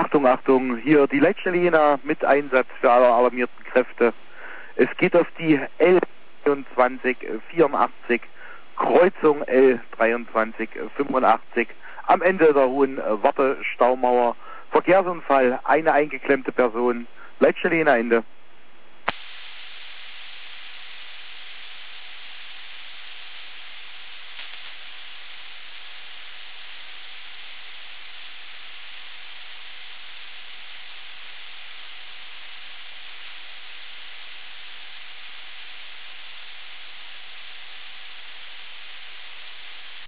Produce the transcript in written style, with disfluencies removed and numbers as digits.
Achtung, Achtung, hier die Leitstelle Jena mit Einsatz für alle alarmierten Kräfte. Es geht auf die L2384, Kreuzung L2385, am Ende der hohen Wartestaumauer. Verkehrsunfall, eine eingeklemmte Person. Leitstelle Jena, Ende.